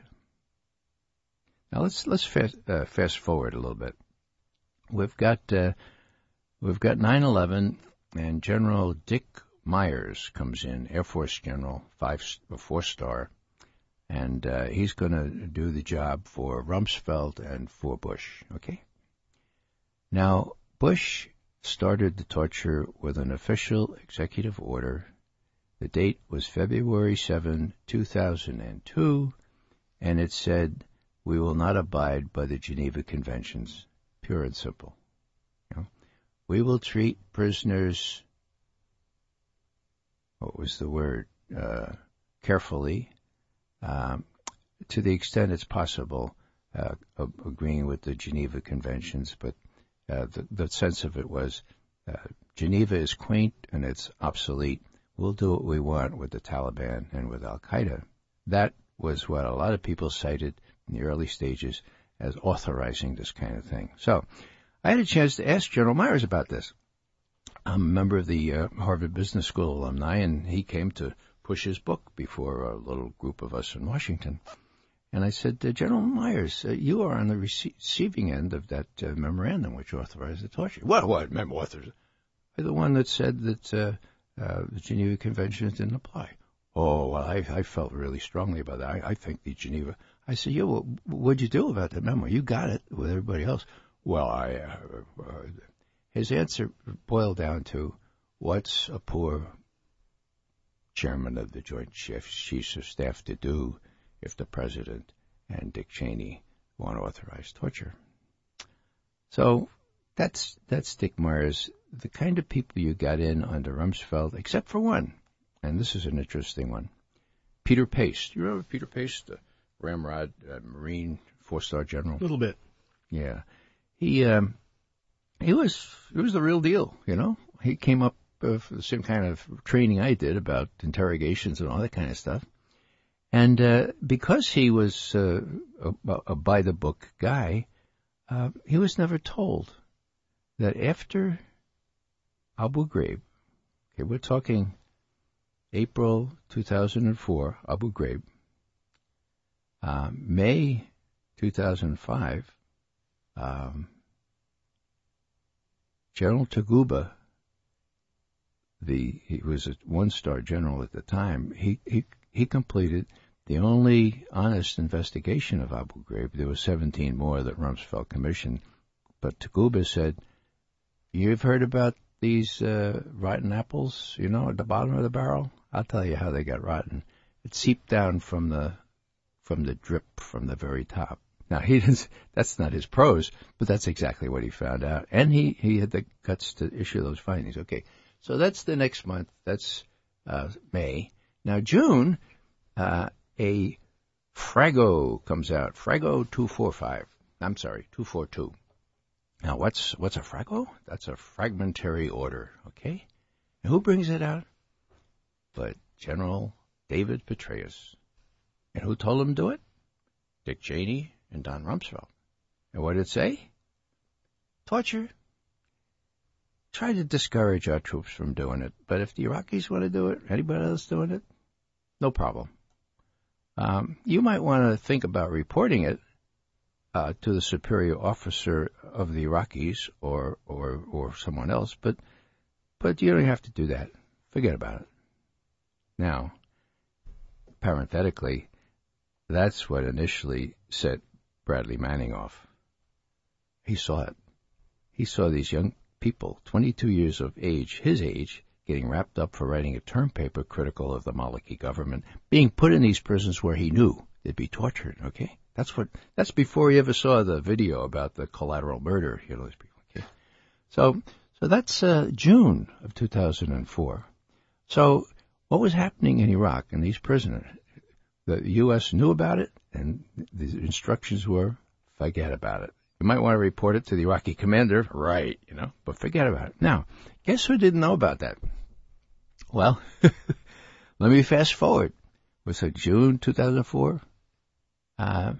B: Now let's let's fast, uh, fast forward a little bit. We've got uh, we've got nine eleven, and General Dick Myers comes in, Air Force General, five four star, and uh, he's going to do the job for Rumsfeld and for Bush. Okay. Now Bush started the torture with an official executive order. The date was February seventh, two thousand two, and it said, we will not abide by the Geneva Conventions, pure and simple. You know, we will treat prisoners, what was the word, uh, carefully, um, to the extent it's possible, uh, agreeing with the Geneva Conventions, but uh, the, the sense of it was uh, Geneva is quaint and it's obsolete. We'll do what we want with the Taliban and with Al-Qaeda. That was what a lot of people cited in the early stages as authorizing this kind of thing. So I had a chance to ask General Myers about this. I'm a member of the uh, Harvard Business School alumni, and he came to push his book before a little group of us in Washington. And I said, uh, General Myers, uh, you are on the rece- receiving end of that uh, memorandum which authorized the torture. What, what, mem- authorized? The one that said that uh, uh, the Geneva Conventions didn't apply. Oh, well, I, I felt really strongly about that. I, I think the Geneva... I said, yeah, well, what'd you do about that memo? You got it with everybody else. Well, I... Uh, uh, his answer boiled down to, what's a poor chairman of the Joint Chiefs of Staff to do if the President and Dick Cheney want to authorize torture? So that's that's Dick Myers, the kind of people you got in under Rumsfeld, except for one, and this is an interesting one, Peter Pace. Do you remember Peter Pace, the Ramrod uh, Marine four-star general?
A: A little bit.
B: Yeah. He um, he was he was the real deal, you know. He came up with the same kind of training I did about interrogations and all that kind of stuff. And uh, because he was uh, a, a by-the-book guy, uh, he was never told that after Abu Ghraib, okay, we're talking April two thousand four, Abu Ghraib, uh, May two thousand five, um, General Taguba, the he was a one-star general at the time, he, he, he completed the only honest investigation of Abu Ghraib. There were seventeen more that Rumsfeld commissioned, but Taguba said, you've heard about these uh, rotten apples, you know, at the bottom of the barrel? I'll tell you how they got rotten. It seeped down from the from the drip from the very top. Now, he didn't, that's not his prose, but that's exactly what he found out. And he, he had the guts to issue those findings. Okay, so that's the next month. That's uh, May. Now, June, uh, a Frago comes out. Frago two forty-five. I'm sorry, two forty-two. Now, what's what's a Frago? That's a fragmentary order, okay? And who brings it out? But General David Petraeus. And who told him to do it? Dick Cheney and Don Rumsfeld. And what did it say? Torture. Try to discourage our troops from doing it. But if the Iraqis want to do it, anybody else doing it, no problem. Um, you might want to think about reporting it uh, to the superior officer of the Iraqis or, or, or someone else, but, but you don't have to do that. Forget about it. Now, parenthetically, that's what initially set Bradley Manning off. He saw it. He saw these young people, twenty-two years of age, his age, getting wrapped up for writing a term paper critical of the Maliki government, being put in these prisons where he knew they'd be tortured, okay? That's what, that's before he ever saw the video about the collateral murder, you know, these people, okay? So, so that's uh, June of two thousand four. So, what was happening in Iraq and these prisoners? The U S knew about it, and the instructions were, forget about it. You might want to report it to the Iraqi commander, right, you know, but forget about it. Now, guess who didn't know about that? Well, let me fast forward. Was it June two thousand four? Uh,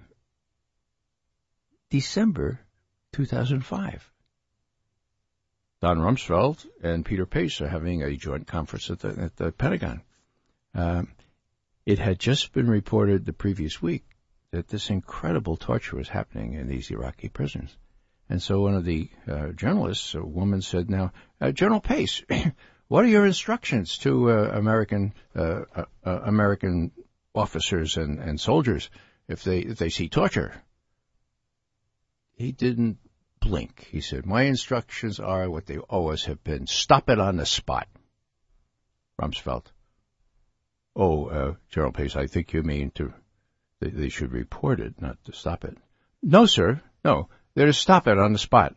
B: December two thousand five. Don Rumsfeld and Peter Pace are having a joint conference at the, at the Pentagon. Um, it had just been reported the previous week that this incredible torture was happening in these Iraqi prisons. And so one of the uh, journalists, a woman, said, now, uh, General Pace, what are your instructions to uh, American uh, uh, American officers and, and soldiers if they if they see torture? He didn't blink. He said, my instructions are what they always have been. Stop it on the spot. Rumsfeld. Oh, uh, General Pace, I think you mean to, they, they should report it, not to stop it. No, sir. No. They're to stop it on the spot.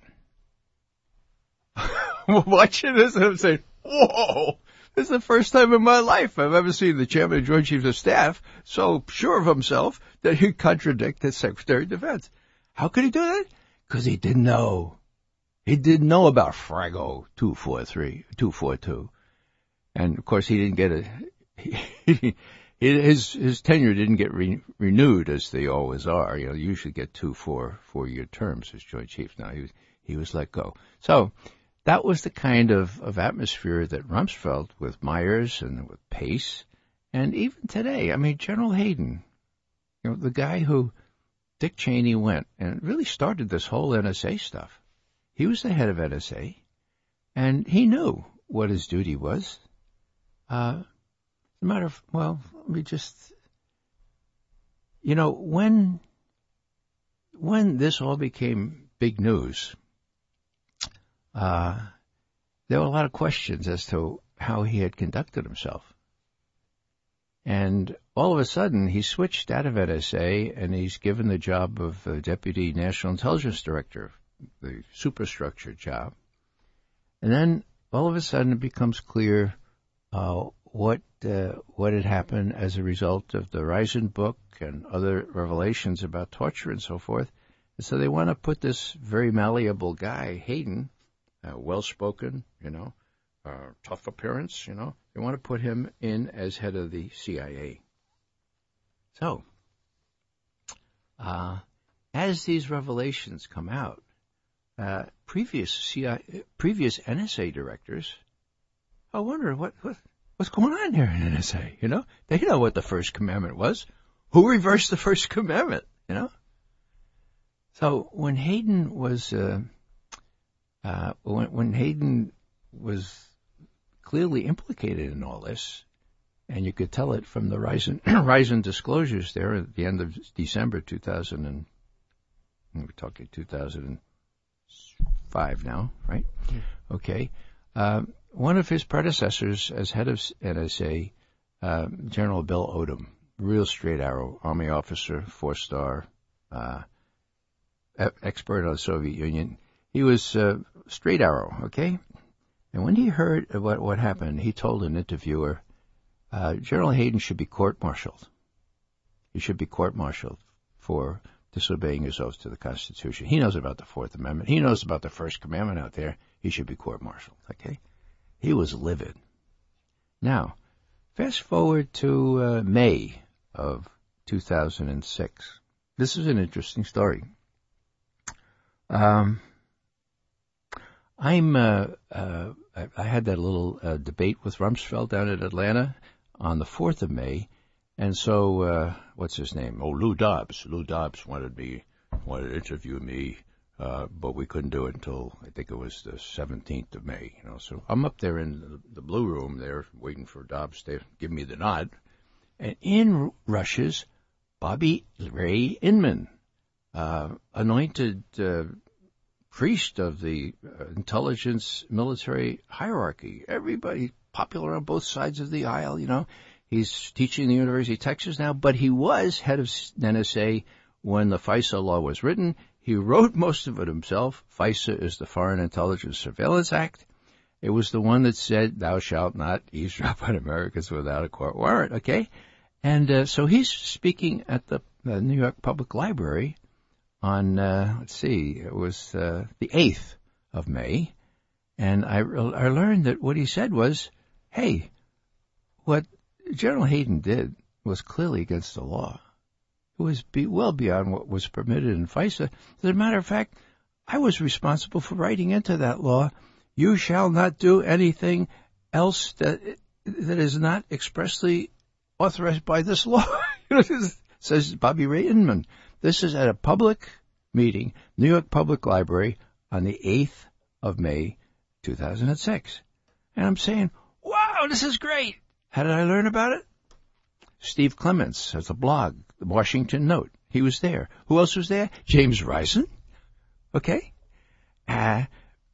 B: Watching this, I'm saying, whoa, this is the first time in my life I've ever seen the chairman of Joint Chiefs of Staff so sure of himself that he'd contradict the Secretary of Defense. How could he do that? Because he didn't know. He didn't know about Frago two forty-three, two forty-two. And, of course, he didn't get a... He, his his tenure didn't get re, renewed, as they always are. You know, you usually get two four, four-year terms as Joint Chiefs. Now, he was, he was let go. So that was the kind of, of atmosphere that Rumsfeld, with Myers and with Pace, and even today, I mean, General Hayden, you know, the guy who Dick Cheney went and really started this whole N S A stuff. He was the head of N S A, and he knew what his duty was. Uh, as a matter of, well, let me just, you know, when, when this all became big news, uh, there were a lot of questions as to how he had conducted himself. And all of a sudden, he switched out of N S A, and he's given the job of uh, Deputy National Intelligence Director, the superstructure job. And then all of a sudden it becomes clear uh, what uh, what had happened as a result of the Risen book and other revelations about torture and so forth. And so they want to put this very malleable guy, Hayden, uh, well-spoken, you know, uh, tough appearance, you know, they want to put him in as head of the C I A. So, uh, as these revelations come out, Uh, previous C I A, previous N S A directors, I wonder what, what what's going on here in N S A. You know, they know what the First Commandment was. Who reversed the First Commandment? You know. So when Hayden was uh, uh, when, when Hayden was clearly implicated in all this, and you could tell it from the Risen Risen disclosures there at the end of December two thousand and we're talking two thousand. Five now, right? Yeah. Okay. Uh, one of his predecessors as head of N S A, uh, General Bill Odom, real straight arrow, Army officer, four-star, uh, expert on the Soviet Union. He was uh, straight arrow, okay? And when he heard what, what happened, he told an interviewer, uh, General Hayden should be court-martialed. He should be court-martialed for disobeying his oath to the Constitution. He knows about the Fourth Amendment. He knows about the First Commandment out there. He should be court-martialed, okay? He was livid. Now, fast forward to uh, May of two thousand six. This is an interesting story. Um, I'm, uh, uh, I, I had that little uh, debate with Rumsfeld down at Atlanta on the fourth of May. And so, uh, what's his name? Oh, Lou Dobbs. Lou Dobbs wanted me, wanted to interview me, uh, but we couldn't do it until, I think it was the seventeenth of May, you know. So I'm up there in the, the Blue Room there, waiting for Dobbs to give me the nod. And in rushes Bobby Ray Inman, uh, anointed, uh, priest of the uh, intelligence military hierarchy. Everybody popular on both sides of the aisle, you know. He's teaching the University of Texas now, but he was head of N S A when the FISA law was written. He wrote most of it himself. FISA is the Foreign Intelligence Surveillance Act. It was the one that said, thou shalt not eavesdrop on Americans without a court warrant, okay? And uh, so he's speaking at the uh, New York Public Library on, uh, let's see, it was uh, the eighth of May. And I, I learned that what he said was, hey, what General Hayden did was clearly against the law. It was be, well beyond what was permitted in FISA. As a matter of fact, I was responsible for writing into that law, you shall not do anything else that that is not expressly authorized by this law. Says Bobby Ray Inman. This is at a public meeting, New York Public Library, on the eighth of May, two thousand six. And I'm saying, wow, this is great. How did I learn about it? Steve Clements has a blog, the Washington Note. He was there. Who else was there? James Risen. Okay. Uh,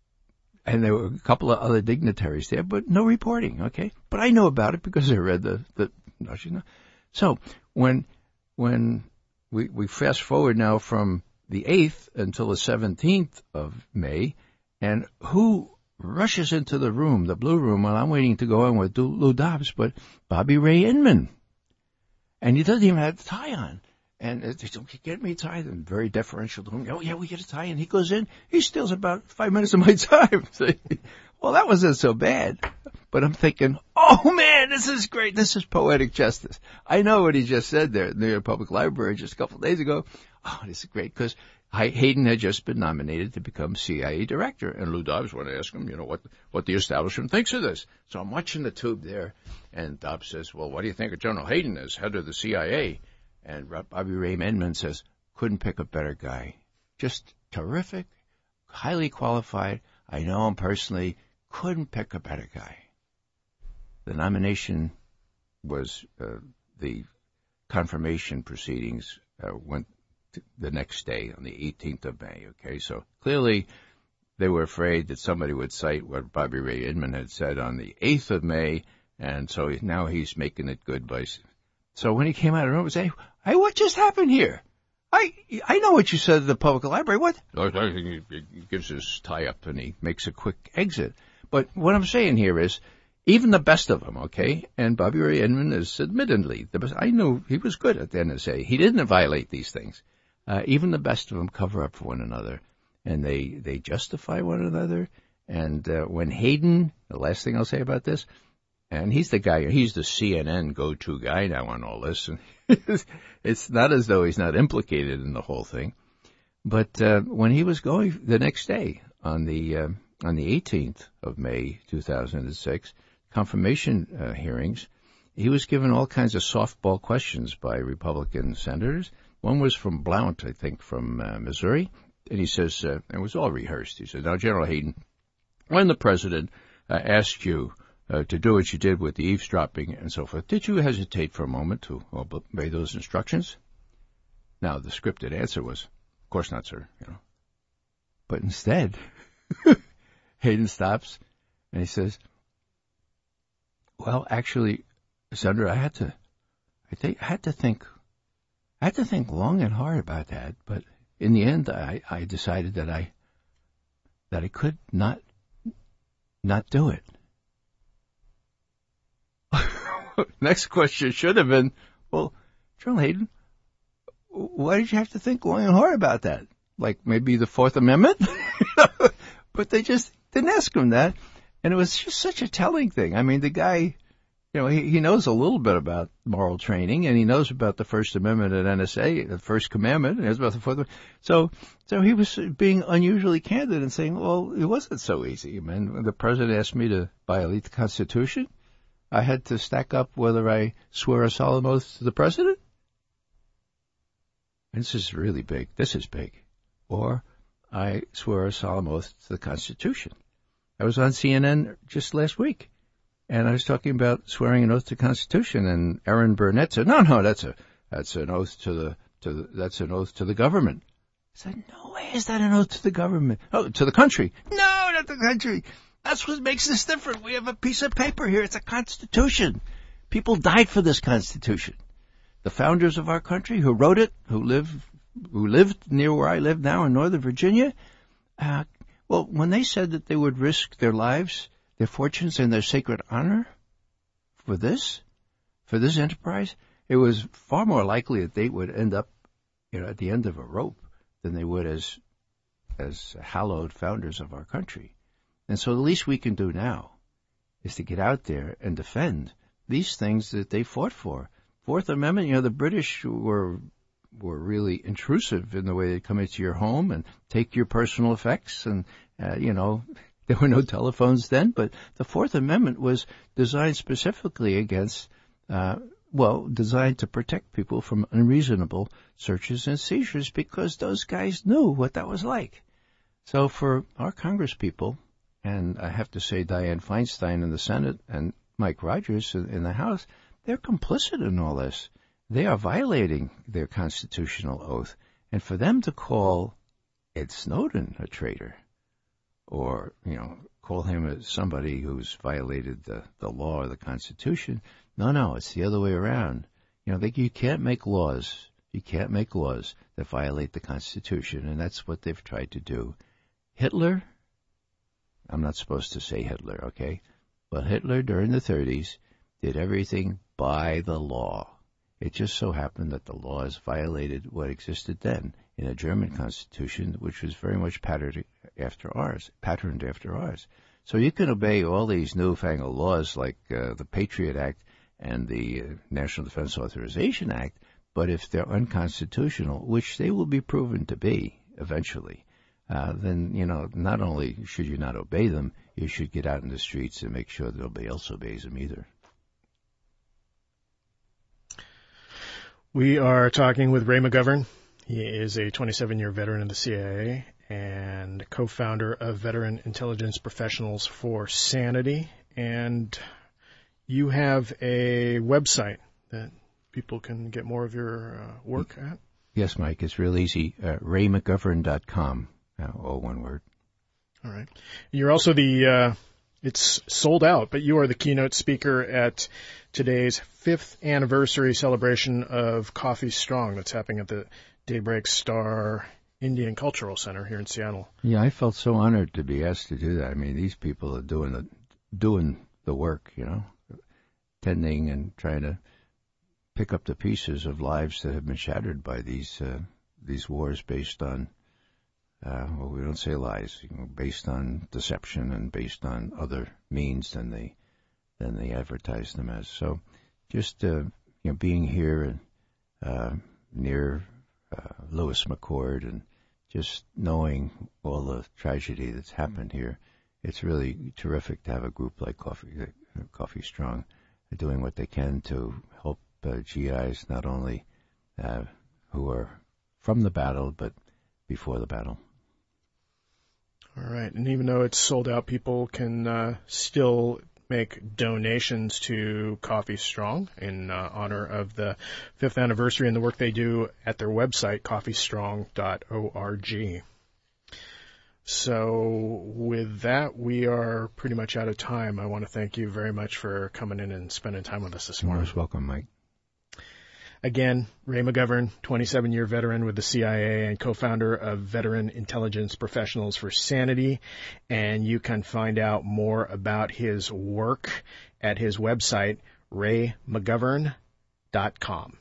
B: and there were a couple of other dignitaries there, but no reporting. Okay. But I know about it because I read the, the, so when, when we, we fast forward now from the eighth until the seventeenth of May, and who rushes into the room, the Blue Room, while I'm waiting to go on with Lou Dobbs, but Bobby Ray Inman. And he doesn't even have the tie on. And they don't get me a tie. I'm very deferential to him. Oh, yeah, we get a tie. And he goes in. He steals about five minutes of my time. Well, that wasn't so bad. But I'm thinking, oh, man, this is great. This is poetic justice. I know what he just said there at the New York Public Library just a couple of days ago. Oh, this is great because Hayden had just been nominated to become C I A director. And Lou Dobbs wanted to ask him, you know, what what the establishment thinks of this. So I'm watching the tube there. And Dobbs says, well, what do you think of General Hayden as head of the C I A? And Bobby Ray Inman says, couldn't pick a better guy. Just terrific, highly qualified. I know him personally. Couldn't pick a better guy. The nomination was, uh, the confirmation proceedings uh, went the next day on the eighteenth of May, okay? So clearly they were afraid that somebody would cite what Bobby Ray Inman had said on the eighth of May, and so now he's making it good by... So when he came out of the room, he said, hey, what just happened here? I I know what you said at the public library. What? He gives his tie up and he makes a quick exit. But what I'm saying here is, even the best of them, okay, and Bobby Ray Inman is admittedly the best. I knew he was good at the N S A. He didn't violate these things. Uh, even the best of them cover up for one another, and they, they justify one another. And uh, when Hayden, the last thing I'll say about this, and he's the guy, he's the C N N go-to guy now on all this. And it's not as though he's not implicated in the whole thing. But uh, when he was going the next day, on the uh, on the eighteenth of May, two thousand six, confirmation uh, hearings, he was given all kinds of softball questions by Republican senators. One was from Blount, I think, from uh, Missouri. And he says, uh, it was all rehearsed. He said, now, General Hayden, when the president uh, asked you Uh, to do what you did with the eavesdropping and so forth, did you hesitate for a moment to obey those instructions? Now, the scripted answer was, of course not, sir. You know, but instead, Hayden stops and he says, well, actually, Senator, I had to, I think, I had to think, I had to think long and hard about that. But in the end, I, I decided that I, that I could not, not do it. Next question should have been, well, General Hayden, why did you have to think long and hard about that? Like maybe the Fourth Amendment? But they just didn't ask him that. And it was just such a telling thing. I mean, the guy, you know, he, he knows a little bit about moral training, and he knows about the First Amendment at N S A, the First Commandment, and he knows about the Fourth Amendment. So, so he was being unusually candid and saying, well, it wasn't so easy. I mean, the president asked me to violate the Constitution. I had to stack up whether I swear a solemn oath to the president. And this is really big. This is big. Or I swear a solemn oath to the Constitution. I was on C N N just last week, and I was talking about swearing an oath to the Constitution, and Erin Burnett said, no, no, that's a that's an oath to the to the, that's an oath to the government. I said, no way is that an oath to the government? Oh, to the country. No, not the country. That's what makes this different. We have a piece of paper here. It's a Constitution. People died for this Constitution. The founders of our country who wrote it, who live, who lived near where I live now in Northern Virginia, uh, well, when they said that they would risk their lives, their fortunes, and their sacred honor for this, for this enterprise, it was far more likely that they would end up, you know, at the end of a rope than they would as, as hallowed founders of our country. And so the least we can do now is to get out there and defend these things that they fought for. Fourth Amendment, you know, the British were were really intrusive in the way they come into your home and take your personal effects. And, uh, you know, there were no telephones then, but the Fourth Amendment was designed specifically against, uh, well, designed to protect people from unreasonable searches and seizures because those guys knew what that was like. So for our congresspeople, and I have to say Dianne Feinstein in the Senate and Mike Rogers in, in the House, they're complicit in all this. They are violating their constitutional oath. And for them to call Ed Snowden a traitor or, you know, call him as somebody who's violated the, the law or the Constitution, no, no, it's the other way around. You know, they, you can't make laws. You can't make laws that violate the Constitution, and that's what they've tried to do. Hitler... I'm not supposed to say Hitler, okay? But Hitler during the thirties did everything by the law. It just so happened that the laws violated what existed then in a German constitution, which was very much patterned after ours, patterned after ours. So you can obey all these newfangled laws like uh, the Patriot Act and the uh, National Defense Authorization Act, but if they're unconstitutional, which they will be proven to be eventually, uh, then, you know, not only should you not obey them, you should get out in the streets and make sure that nobody else obeys them either.
A: We are talking with Ray McGovern. He is a twenty-seven-year veteran of the C I A and co-founder of Veteran Intelligence Professionals for Sanity. And you have a website that people can get more of your uh, work at?
B: Yes, Mike. It's real easy. Uh, ray mcgovern dot com, uh, all one word.
A: All right. You're also the, uh, it's sold out, but you are the keynote speaker at today's fifth anniversary celebration of Coffee Strong that's happening at the Daybreak Star Indian Cultural Center here in Seattle.
B: Yeah, I felt so honored to be asked to do that. I mean, these people are doing the, doing the work, you know, tending and trying to pick up the pieces of lives that have been shattered by these uh, these wars based on, uh, well, we don't say lies, you know, based on deception and based on other means than they than they advertise them as. So, just uh, you know, being here and uh, near uh, Lewis McChord and just knowing all the tragedy that's happened here, it's really terrific to have a group like Coffee uh, Coffee Strong doing what they can to help uh, G Is, not only uh, who are from the battle, but before the battle.
A: All right. And even though it's sold out, people can uh, still make donations to Coffee Strong in uh, honor of the fifth anniversary and the work they do at their website, coffee strong dot org. So with that, we are pretty much out of time. I want to thank you very much for coming in and spending time with us this morning.
B: You're most welcome, Mike.
A: Again, Ray McGovern, twenty-seven-year veteran with the C I A and co-founder of Veteran Intelligence Professionals for Sanity. And you can find out more about his work at his website, ray mcgovern dot com.